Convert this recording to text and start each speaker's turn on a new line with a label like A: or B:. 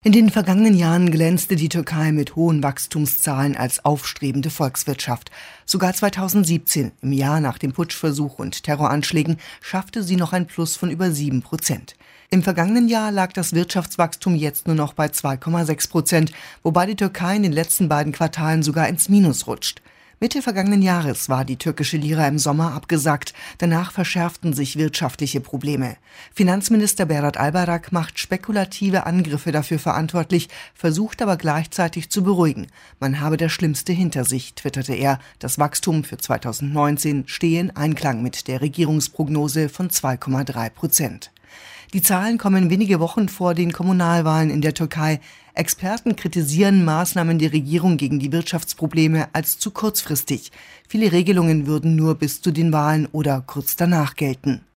A: In den vergangenen Jahren glänzte die Türkei mit hohen Wachstumszahlen als aufstrebende Volkswirtschaft. Sogar 2017, im Jahr nach dem Putschversuch und Terroranschlägen, schaffte sie noch ein Plus von über 7%. Im vergangenen Jahr lag das Wirtschaftswachstum jetzt nur noch bei 2,6%, wobei die Türkei in den letzten beiden Quartalen sogar ins Minus rutscht. Mitte vergangenen Jahres war die türkische Lira im Sommer abgesackt. Danach verschärften sich wirtschaftliche Probleme. Finanzminister Berat Albayrak macht spekulative Angriffe dafür verantwortlich, versucht aber gleichzeitig zu beruhigen. Man habe das Schlimmste hinter sich, twitterte er. Das Wachstum für 2019 stehe in Einklang mit der Regierungsprognose von 2,3%. Die Zahlen kommen wenige Wochen vor den Kommunalwahlen in der Türkei. Experten kritisieren Maßnahmen der Regierung gegen die Wirtschaftsprobleme als zu kurzfristig. Viele Regelungen würden nur bis zu den Wahlen oder kurz danach gelten.